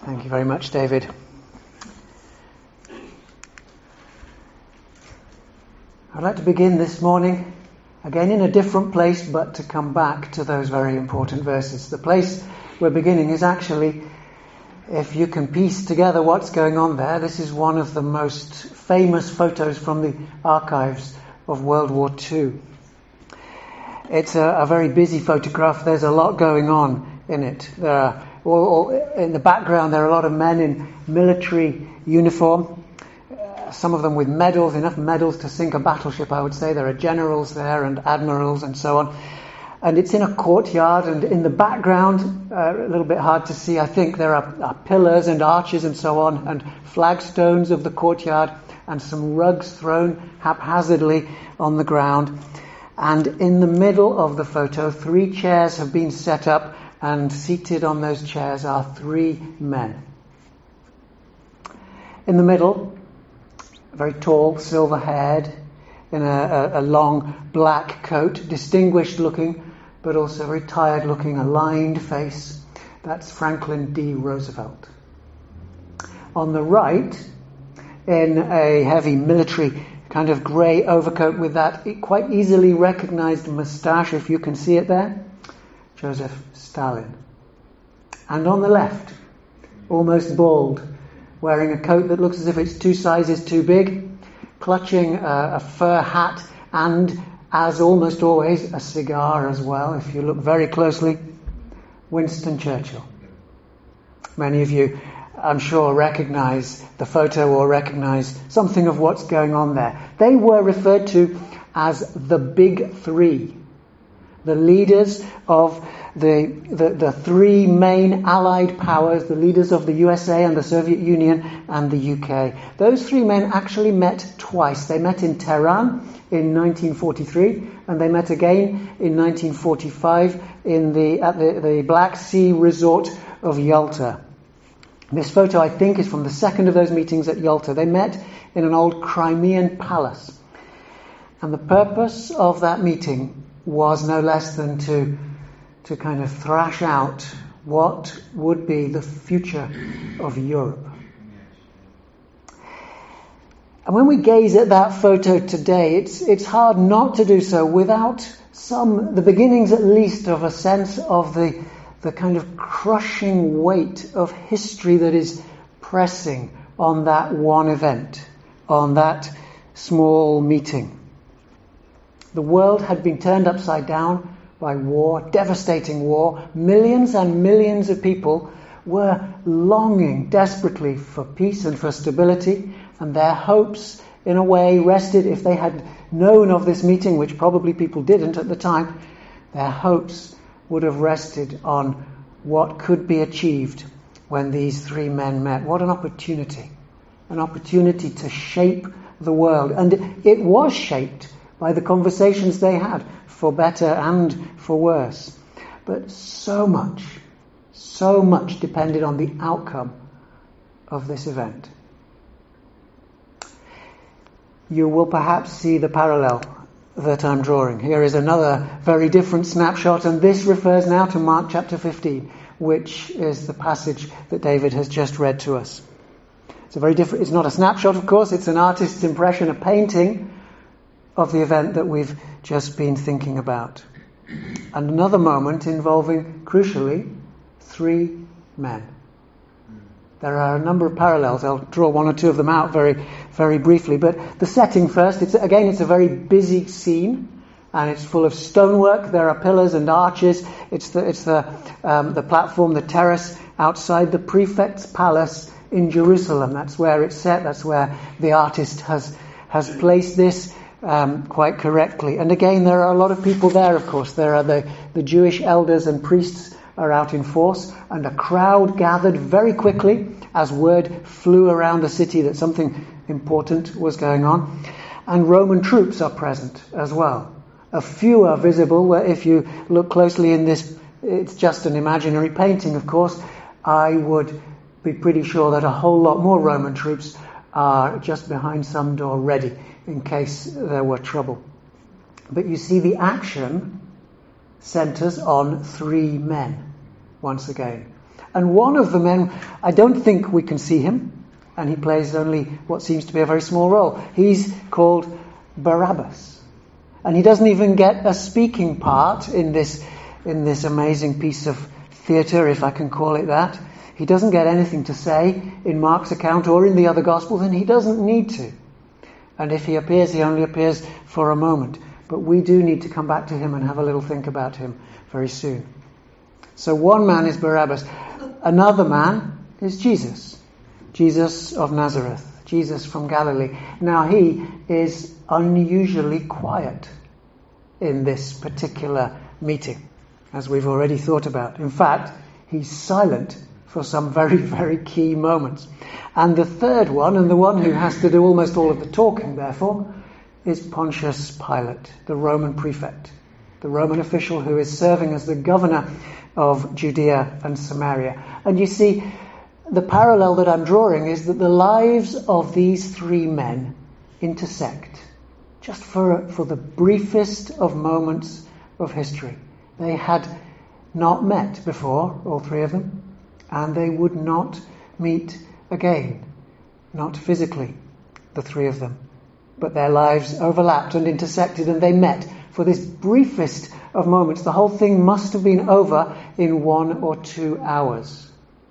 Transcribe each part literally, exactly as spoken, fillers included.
Thank you very much, David. I'd like to begin this morning, again in a different place, but to come back to those very important verses. The place we're beginning is actually, if you can piece together what's going on there, this is one of the most famous photos from the archives of World War Two. It's a, a very busy photograph. There's a lot going on in it. There are, all, all, in the background, there are a lot of men in military uniform. Some of them with medals, enough medals to sink a battleship, I would say. There are generals there and admirals and so on. And it's in a courtyard, and in the background, uh, a little bit hard to see, I think there are, are pillars and arches and so on, and flagstones of the courtyard, and some rugs thrown haphazardly on the ground. And in the middle of the photo, three chairs have been set up, and seated on those chairs are three men. In the middle, very tall, silver-haired, in a, a, a long black coat, distinguished looking, but also very tired looking, a lined face. That's Franklin D. Roosevelt. On the right, in a heavy military kind of grey overcoat with that quite easily recognized moustache, if you can see it there, Joseph Stalin. And on the left, almost bald, wearing a coat that looks as if it's two sizes too big, clutching a, a fur hat and, as almost always, a cigar as well, if you look very closely, Winston Churchill. Many of you, I'm sure, recognize the photo or recognize something of what's going on there. They were referred to as the Big Three, the leaders of the, the, the three main Allied powers, the leaders of the U S A and the Soviet Union and the U K. Those three men actually met twice. They met in Tehran in nineteen forty-three, and they met again in nineteen forty-five in the, at the, the Black Sea resort of Yalta. This photo, I think, is from the second of those meetings at Yalta. They met in an old Crimean palace. And the purpose of that meeting was no less than to to kind of thrash out what would be the future of Europe. And when we gaze at that photo today, it's it's hard not to do so without some, the beginnings at least, of a sense of the the kind of crushing weight of history that is pressing on that one event, on that small meeting. The world had been turned upside down by war, devastating war. Millions and millions of people were longing desperately for peace and for stability, and their hopes, in a way, rested, if they had known of this meeting, which probably people didn't at the time, their hopes would have rested on what could be achieved when these three men met. What an opportunity. An opportunity to shape the world. And it was shaped by the conversations they had, for better and for worse. But so much, so much depended on the outcome of this event. You will perhaps see the parallel that I'm drawing. Here is another very different snapshot, and this refers now to Mark chapter fifteen, which is the passage that David has just read to us. It's a very different, it's not a snapshot, of course, it's an artist's impression, a painting of the event that we've just been thinking about. And another moment involving, crucially, three men. There are a number of parallels. I'll draw one or two of them out very, very briefly. But the setting first, it's, again, it's a very busy scene, and it's full of stonework. There are pillars and arches. It's the, it's the, um, the platform, the terrace outside the prefect's palace in Jerusalem. That's where it's set. That's where the artist has, has placed this. Um, quite correctly. And again, there are a lot of people there, of course. There are the, the Jewish elders and priests are out in force, and a crowd gathered very quickly as word flew around the city that something important was going on. And Roman troops are present as well. A few are visible, where if you look closely in this, it's just an imaginary painting, of course. I would be pretty sure that a whole lot more Roman troops are just behind some door ready in case there were trouble. But you see, the action centers on three men once again. And one of the men, I don't think we can see him, and he plays only what seems to be a very small role. He's called Barabbas. And he doesn't even get a speaking part in this, in this amazing piece of theatre, if I can call it that. He doesn't get anything to say in Mark's account or in the other Gospels, and he doesn't need to. And if he appears, he only appears for a moment. But we do need to come back to him and have a little think about him very soon. So one man is Barabbas. Another man is Jesus. Jesus of Nazareth. Jesus from Galilee. Now he is unusually quiet in this particular meeting, as we've already thought about. In fact, he's silent for some very, very key moments. And the third one, and the one who has to do almost all of the talking, therefore, is Pontius Pilate, the Roman prefect, the Roman official who is serving as the governor of Judea and Samaria. And you see, the parallel that I'm drawing is that the lives of these three men intersect, just for, for the briefest of moments of history. They had not met before, all three of them, and they would not meet again, not physically, the three of them. But their lives overlapped and intersected, and they met for this briefest of moments. The whole thing must have been over in one or two hours.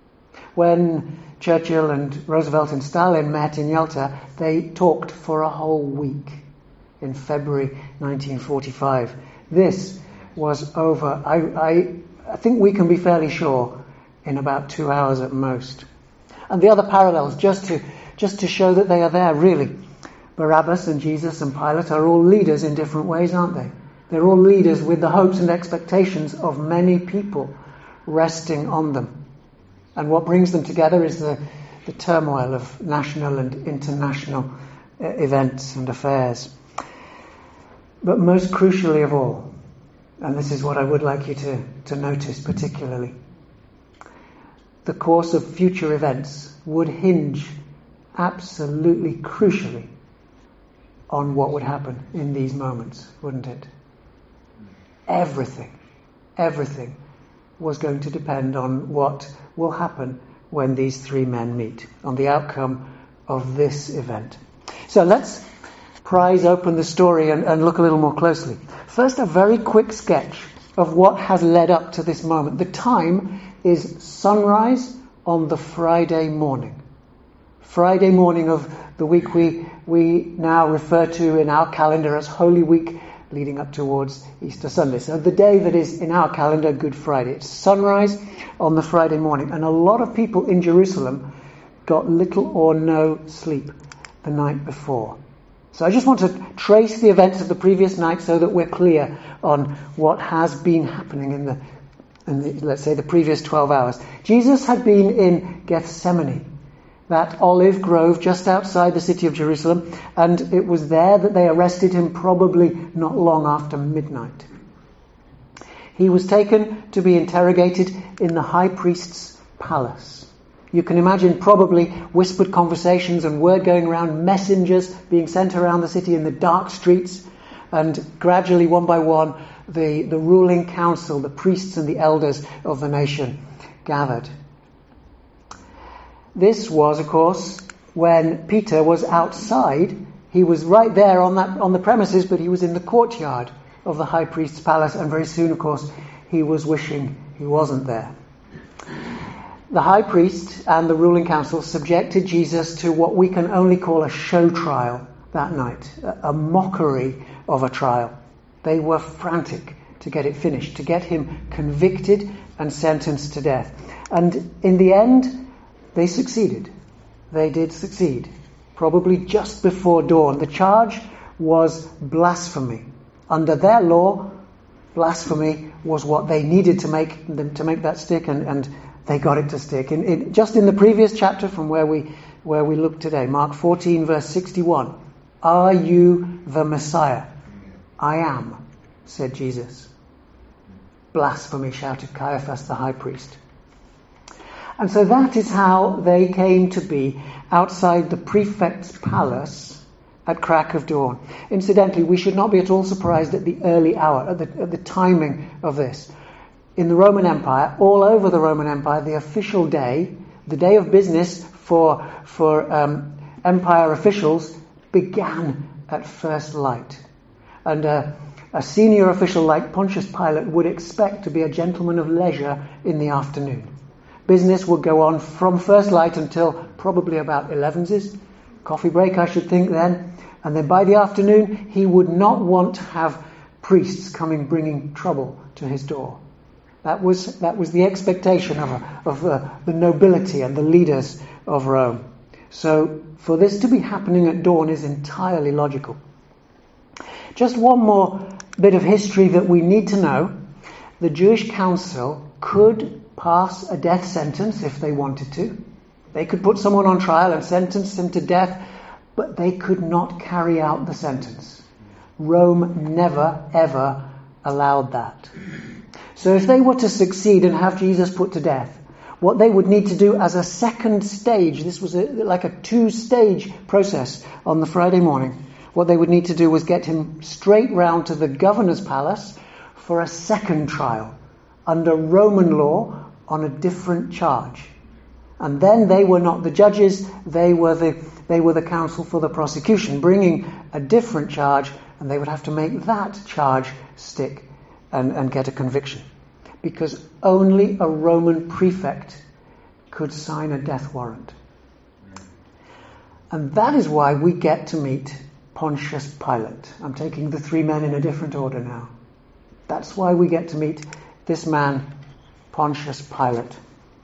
When Churchill and Roosevelt and Stalin met in Yalta, they talked for a whole week in February nineteen forty-five. This was over, I, I, I think we can be fairly sure, in about two hours at most. And the other parallels, just to just to show that they are there, really. Barabbas and Jesus and Pilate are all leaders in different ways, aren't they? They're all leaders with the hopes and expectations of many people resting on them. And what brings them together is the, the turmoil of national and international uh, events and affairs. But most crucially of all, and this is what I would like you to, to notice particularly, the course of future events would hinge absolutely crucially on what would happen in these moments, wouldn't it? Everything, everything was going to depend on what will happen when these three men meet, on the outcome of this event. So let's prise open the story and, and look a little more closely. First, a very quick sketch of what has led up to this moment. The time is sunrise on the Friday morning. Friday morning of the week we we now refer to in our calendar as Holy Week, leading up towards Easter Sunday. So the day that is in our calendar, Good Friday. It's sunrise on the Friday morning. And a lot of people in Jerusalem got little or no sleep the night before. So I just want to trace the events of the previous night so that we're clear on what has been happening in the in the, let's say, the previous twelve hours. Jesus had been in Gethsemane, that olive grove just outside the city of Jerusalem, and it was there that they arrested him, probably not long after midnight. He was taken to be interrogated in the high priest's palace. You can imagine probably whispered conversations and word going around, messengers being sent around the city in the dark streets, and gradually, one by one, the, the ruling council, the priests and the elders of the nation gathered. This was, of course, when Peter was outside. He was right there on that on the premises, but he was in the courtyard of the high priest's palace, and very soon, of course, he was wishing he wasn't there. The high priest and the ruling council subjected Jesus to what we can only call a show trial that night, a mockery of a trial. They were frantic to get it finished, to get him convicted and sentenced to death. And in the end, they succeeded. They did succeed. Probably just before dawn. The charge was blasphemy. Under their law, blasphemy was what they needed to make them to make that stick, and, and they got it to stick. In, in, just in the previous chapter from where we where we look today, Mark fourteen, verse sixty-one. Are you the Messiah? I am, said Jesus. Blasphemy, shouted Caiaphas, the high priest. And so that is how they came to be outside the prefect's palace at crack of dawn. Incidentally, we should not be at all surprised at the early hour, at the, at the timing of this. in the Roman Empire, all over the Roman Empire, the official day, the day of business for, for um, empire officials began at first light. And uh, a senior official like Pontius Pilate would expect to be a gentleman of leisure in the afternoon. Business would go on from first light until probably about elevenses. Coffee break, I should think, then. And then by the afternoon, he would not want to have priests coming bringing trouble to his door. That was that was the expectation of, a, of uh, the nobility and the leaders of Rome. So for this to be happening at dawn is entirely logical. Just one more bit of history that we need to know. The Jewish council could pass a death sentence if they wanted to. They could put someone on trial and sentence him to death, but they could not carry out the sentence. Rome never, ever allowed that. So if they were to succeed and have Jesus put to death, what they would need to do as a second stage, this was a, like a two-stage process on the Friday morning, what they would need to do was get him straight round to the governor's palace for a second trial under Roman law on a different charge. And then they were not the judges, they were the they were the counsel for the prosecution, bringing a different charge, and they would have to make that charge stick and, and get a conviction. Because only a Roman prefect could sign a death warrant. And that is why we get to meet Pontius Pilate. I'm taking the three men in a different order now. That's why we get to meet this man, Pontius Pilate.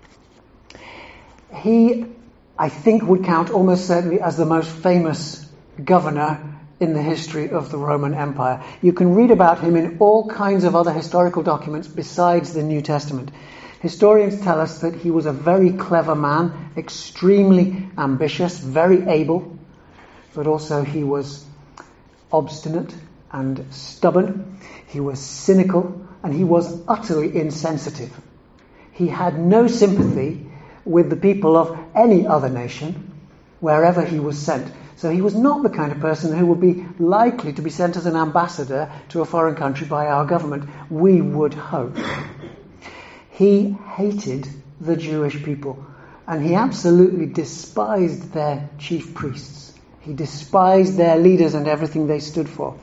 He, I think, would count almost certainly as the most famous governor in the history of the Roman Empire. You can read about him in all kinds of other historical documents besides the New Testament. Historians tell us that he was a very clever man, extremely ambitious, very able, but also he was obstinate and stubborn. He was cynical, and he was utterly insensitive. He had no sympathy with the people of any other nation, wherever he was sent. So he was not the kind of person who would be likely to be sent as an ambassador to a foreign country by our government, we would hope. He hated the Jewish people, and he absolutely despised their chief priests. He despised their leaders and everything they stood for.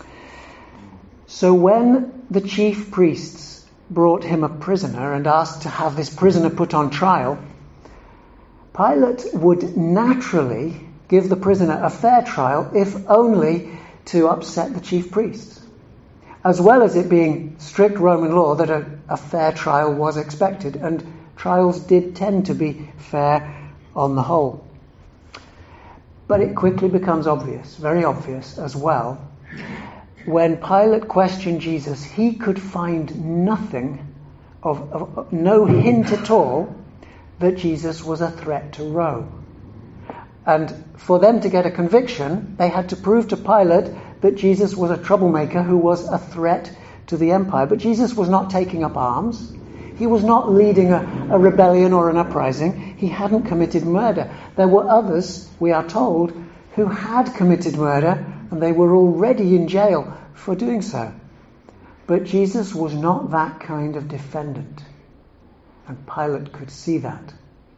So when the chief priests brought him a prisoner and asked to have this prisoner put on trial, Pilate would naturally give the prisoner a fair trial, if only to upset the chief priests. As well as it being strict Roman law that a, a fair trial was expected, and trials did tend to be fair on the whole. But it quickly becomes obvious, very obvious as well, when Pilate questioned Jesus, he could find nothing of, of, of no hint at all that Jesus was a threat to Rome. And for them to get a conviction, they had to prove to Pilate that Jesus was a troublemaker who was a threat to the empire. But Jesus was not taking up arms. He was not leading a, a rebellion or an uprising. He hadn't committed murder. There were others, we are told, who had committed murder, and they were already in jail for doing so. But Jesus was not that kind of defendant. And Pilate could see that.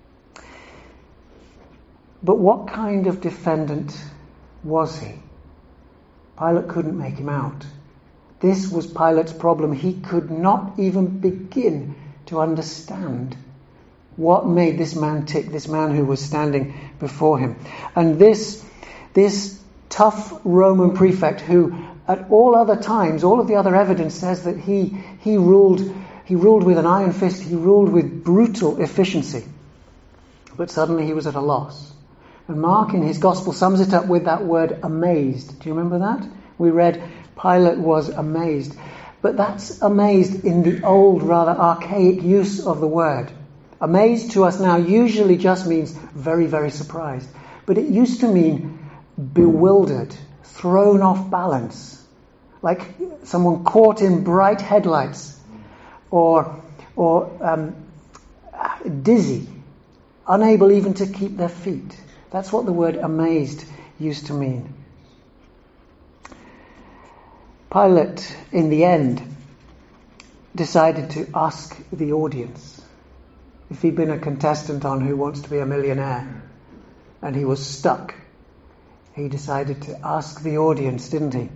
But what kind of defendant was he? Pilate couldn't make him out. This was Pilate's problem. He could not even begin to understand what made this man tick, this man who was standing before him. And this, this tough Roman prefect who at all other times, all of the other evidence says that he, he ruled, he ruled with an iron fist, he ruled with brutal efficiency. But suddenly he was at a loss. And Mark in his gospel sums it up with that word amazed. Do you remember that? We read Pilate was amazed. But that's amazed in the old, rather archaic use of the word. Amazed to us now usually just means very, very surprised. But it used to mean bewildered, thrown off balance. Like someone caught in bright headlights. Or, or um, dizzy, unable even to keep their feet. That's what the word amazed used to mean. Pilate, in the end, decided to ask the audience. If he'd been a contestant on Who Wants to Be a Millionaire and he was stuck, he decided to ask the audience, didn't he?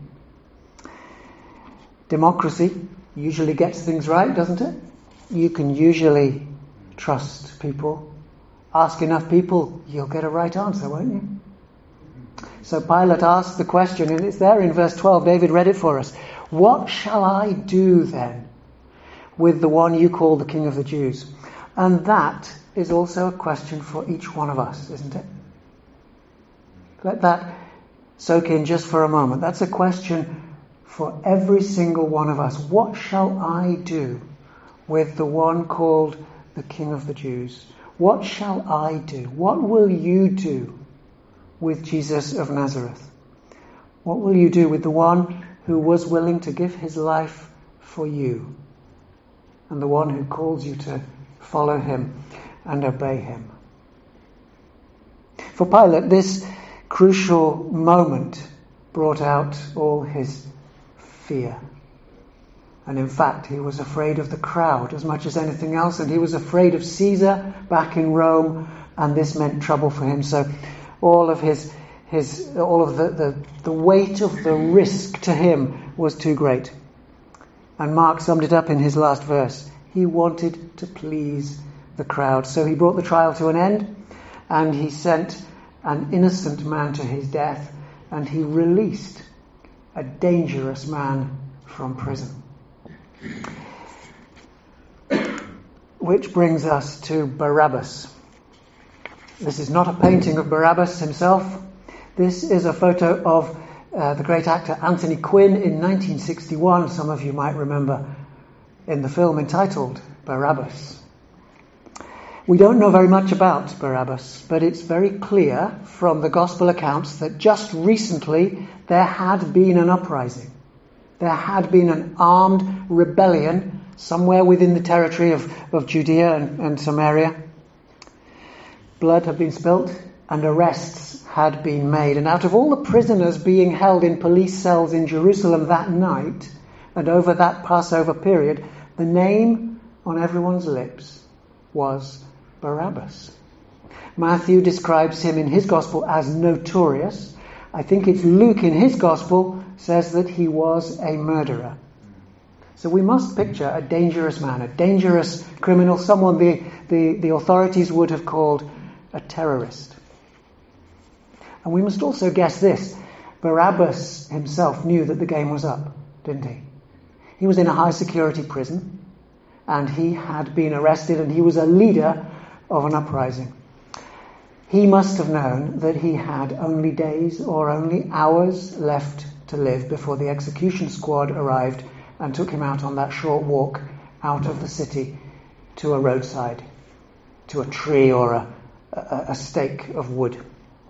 Democracy usually gets things right, doesn't it? You can usually trust people. Ask enough people, you'll get a right answer, won't you? So Pilate asked the question, and it's there in verse twelve. David read it for us. What shall I do then with the one you call the King of the Jews? And that is also a question for each one of us, isn't it? Let that soak in just for a moment. That's a question for every single one of us. What shall I do with the one called the King of the Jews? What shall I do? What will you do with Jesus of Nazareth? What will you do with the one who was willing to give his life for you, and the one who calls you to follow him and obey him? For Pilate, this crucial moment brought out all his fear. And in fact, he was afraid of the crowd as much as anything else, and he was afraid of Caesar back in Rome, and this meant trouble for him. So all of his his all of the, the, the weight of the risk to him was too great. And Mark summed it up in his last verse. He wanted to please the crowd. So he brought the trial to an end, and he sent an innocent man to his death, and he released a dangerous man from prison. Which brings us to Barabbas. This is not a painting of Barabbas himself. This is a photo of uh, the great actor Anthony Quinn in nineteen sixty-one. Some of you might remember in the film entitled Barabbas. We don't know very much about Barabbas, but it's very clear from the gospel accounts that just recently there had been an uprising. There had been an armed rebellion somewhere within the territory of, of Judea and, and Samaria. Blood had been spilt and arrests had been made. And out of all the prisoners being held in police cells in Jerusalem that night and over that Passover period, the name on everyone's lips was Barabbas. Matthew describes him in his gospel as notorious. I think it's Luke in his gospel says that he was a murderer. So we must picture a dangerous man, a dangerous criminal, someone the, the, the authorities would have called a terrorist. And we must also guess this. Barabbas himself knew that the game was up, didn't he? He was in a high security prison, and he had been arrested, and he was a leader of an uprising. He must have known that he had only days or only hours left to live before the execution squad arrived and took him out on that short walk out of the city to a roadside, to a tree or a, a, a stake of wood.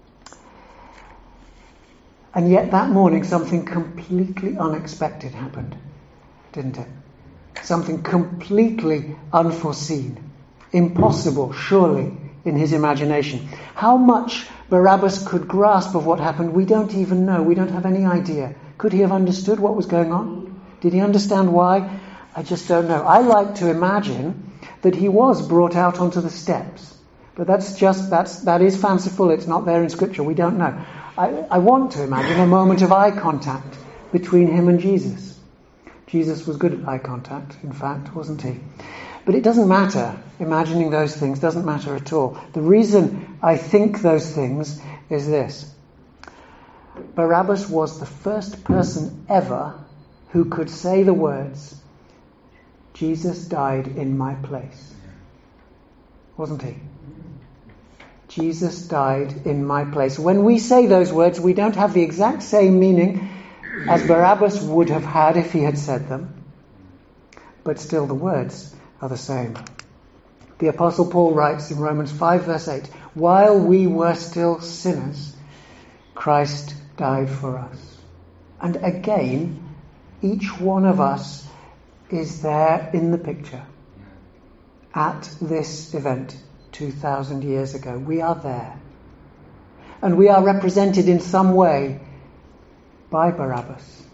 And yet that morning something completely unexpected happened, didn't it? Something completely unforeseen, impossible, surely, in his imagination. How much Barabbas could grasp of what happened, we don't even know. We don't have any idea. Could he have understood what was going on? Did he understand why? I just don't know. I like to imagine that he was brought out onto the steps. But that's just, that's, that is fanciful. It's not there in Scripture. We don't know. I, I want to imagine a moment of eye contact between him and Jesus. Jesus was good at eye contact, in fact, wasn't he? But it doesn't matter. Imagining those things doesn't matter at all. The reason I think those things is this. Barabbas was the first person ever who could say the words, Jesus died in my place. Wasn't he? Jesus died in my place. When we say those words, we don't have the exact same meaning as Barabbas would have had if he had said them. But still the words are the same. The Apostle Paul writes in Romans five verse eight, while we were still sinners, Christ died for us. And again, each one of us is there in the picture at this event two thousand years ago. We are there. And we are represented in some way by Barabbas.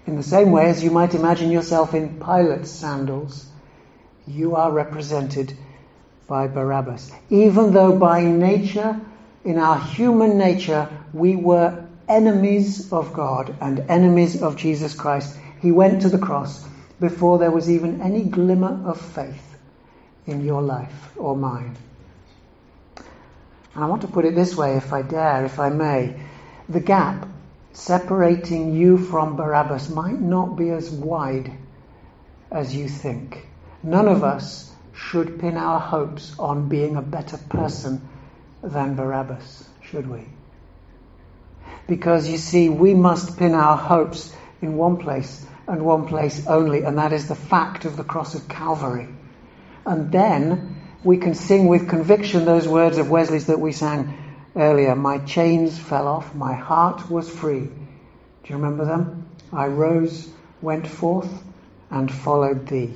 In the same way as you might imagine yourself in Pilate's sandals, you are represented by Barabbas. Even though by nature, in our human nature, we were enemies of God and enemies of Jesus Christ, he went to the cross before there was even any glimmer of faith in your life or mine. And I want to put it this way, if I dare, if I may. The gap separating you from Barabbas might not be as wide as you think. None of us should pin our hopes on being a better person than Barabbas, should we? Because you see, we must pin our hopes in one place and one place only, and that is the fact of the cross of Calvary. And then we can sing with conviction those words of Wesley's that we sang earlier. My chains fell off, my heart was free. Do you remember them? I rose, went forth, and followed thee.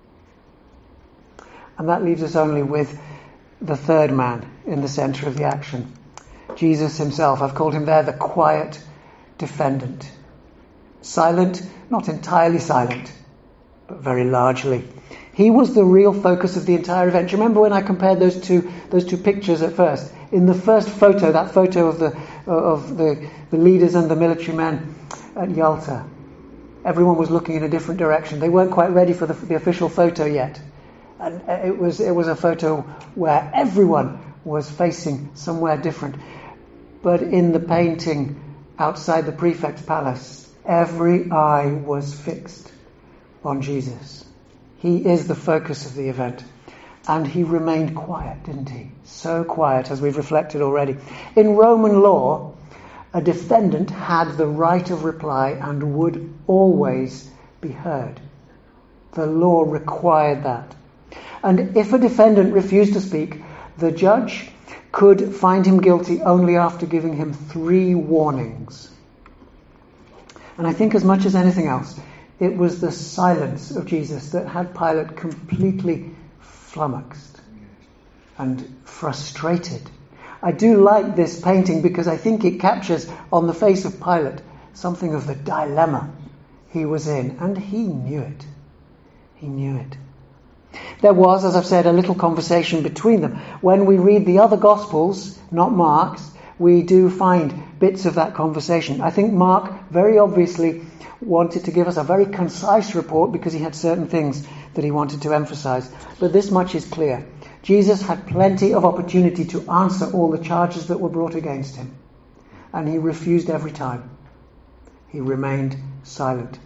And that leaves us only with the third man in the centre of the action. Jesus himself. I've called him there the quiet defendant. Silent, not entirely silent, but very largely. He was the real focus of the entire event. Do you remember when I compared those two those two pictures at first? In the first photo, that photo of the of the, the leaders and the military men at Yalta, everyone was looking in a different direction. They weren't quite ready for the, the official photo yet. And it was it was a photo where everyone was facing somewhere different. But in the painting outside the prefect's palace, every eye was fixed on Jesus. He is the focus of the event. And he remained quiet, didn't he? So quiet, as we've reflected already. In Roman law, a defendant had the right of reply and would always be heard. The law required that. And if a defendant refused to speak, the judge could find him guilty only after giving him three warnings. And I think as much as anything else, it was the silence of Jesus that had Pilate completely flummoxed and frustrated. I do like this painting because I think it captures on the face of Pilate something of the dilemma he was in, and he knew it. He knew it. There was, as I've said, a little conversation between them. When we read the other Gospels, not Mark's, we do find bits of that conversation. I think Mark very obviously wanted to give us a very concise report because he had certain things that he wanted to emphasize. But this much is clear. Jesus had plenty of opportunity to answer all the charges that were brought against him. And he refused every time. He remained silent.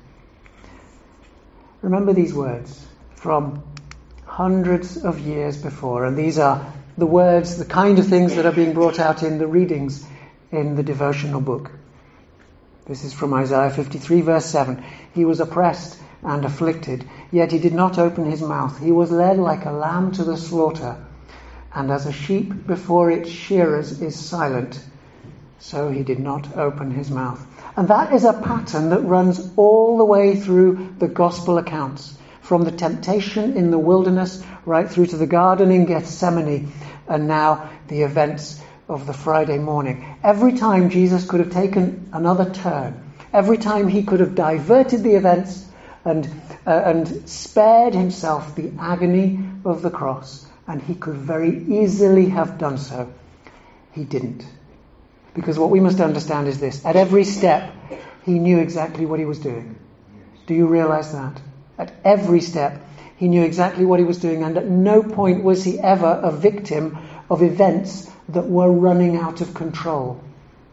Remember these words from hundreds of years before. And these are the words, the kind of things that are being brought out in the readings in the devotional book. This is from Isaiah fifty-three, verse seven. He was oppressed and afflicted, yet he did not open his mouth. He was led like a lamb to the slaughter, and as a sheep before its shearers is silent, so he did not open his mouth. And that is a pattern that runs all the way through the gospel accounts, from the temptation in the wilderness right through to the garden in Gethsemane, and now the events of the Friday morning. Every time Jesus could have taken another turn, every time he could have diverted the events and uh, and spared himself the agony of the cross, and he could very easily have done so, he didn't. Because what we must understand is this: at every step he knew exactly what he was doing. Do you realize that? At every step he knew exactly what he was doing, and at no point was he ever a victim of events that were running out of control.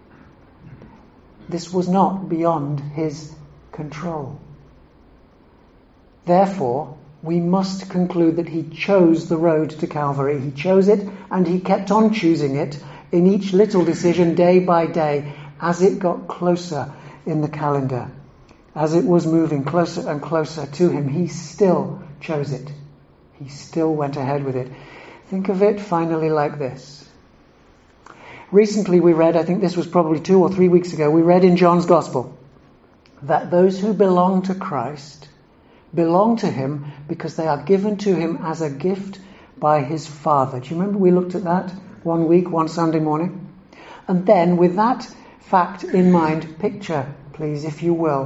This was not beyond his control. Therefore, we must conclude that he chose the road to Calvary. He chose it, and he kept on choosing it in each little decision day by day as it got closer in the calendar. As it was moving closer and closer to him, he still chose it. He still went ahead with it. Think of it finally like this. Recently we read, I think this was probably two or three weeks ago, we read in John's Gospel that those who belong to Christ belong to him because they are given to him as a gift by his Father. Do you remember we looked at that one week, one Sunday morning? And then with that fact in mind, picture, please, if you will,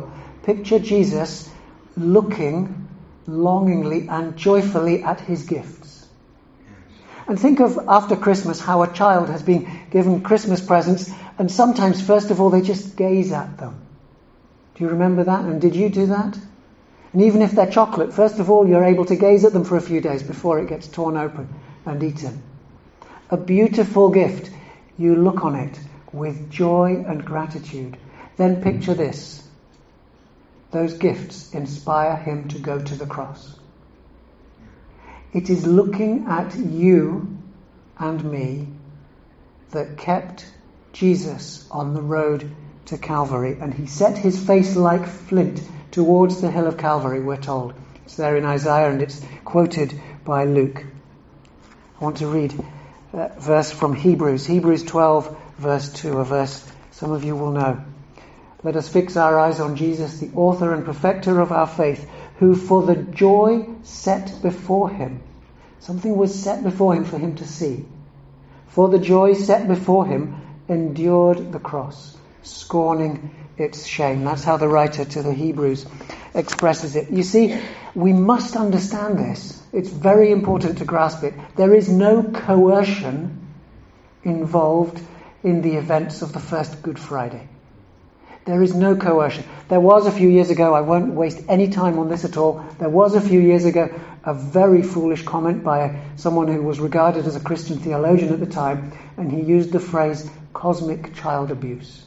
Picture Jesus looking longingly and joyfully at his gifts. And think of after Christmas how a child has been given Christmas presents, and sometimes first of all they just gaze at them. Do you remember that? And did you do that? And even if they're chocolate, first of all you're able to gaze at them for a few days before it gets torn open and eaten. A beautiful gift. You look on it with joy and gratitude. Then picture this. Those gifts inspire him to go to the cross. It is looking at you and me that kept Jesus on the road to Calvary. And he set his face like flint towards the hill of Calvary, we're told. It's there in Isaiah and it's quoted by Luke. I want to read a verse from Hebrews. Hebrews twelve, verse two, a verse some of you will know. Let us fix our eyes on Jesus, the author and perfecter of our faith, who for the joy set before him, something was set before him for him to see, for the joy set before him, endured the cross, scorning its shame. That's how the writer to the Hebrews expresses it. You see, we must understand this. It's very important to grasp it. There is no coercion involved in the events of the first Good Friday. There is no coercion. There was a few years ago, I won't waste any time on this at all, there was a few years ago a very foolish comment by someone who was regarded as a Christian theologian at the time, and he used the phrase cosmic child abuse.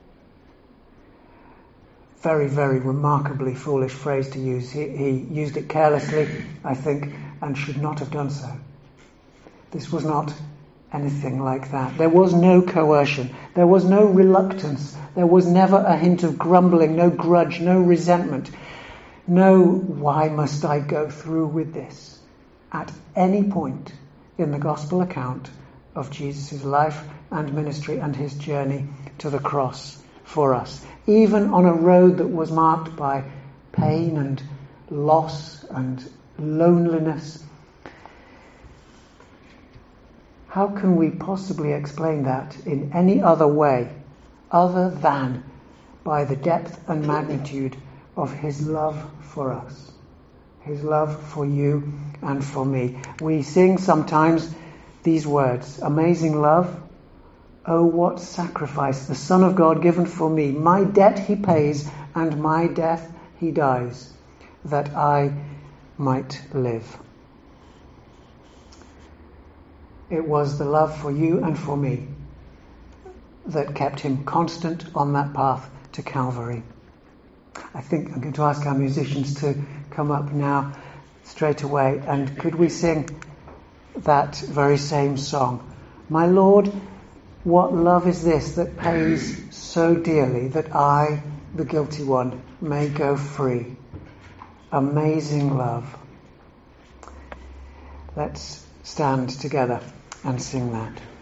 Very, very remarkably foolish phrase to use. He, he used it carelessly, I think, and should not have done so. This was not anything like that. There was no coercion. There was no reluctance. There was never a hint of grumbling, no grudge, no resentment. No, why must I go through with this? At any point in the gospel account of Jesus' life and ministry and his journey to the cross for us. Even on a road that was marked by pain and loss and loneliness. How can we possibly explain that in any other way other than by the depth and magnitude of his love for us? His love for you and for me. We sing sometimes these words, amazing love, oh what sacrifice, the Son of God given for me. My debt he pays and my death he dies, that I might live. It was the love for you and for me that kept him constant on that path to Calvary. I think I'm going to ask our musicians to come up now straight away, and could we sing that very same song? My Lord, what love is this that pays so dearly that I, the guilty one, may go free? Amazing love. Let's stand together and sing that.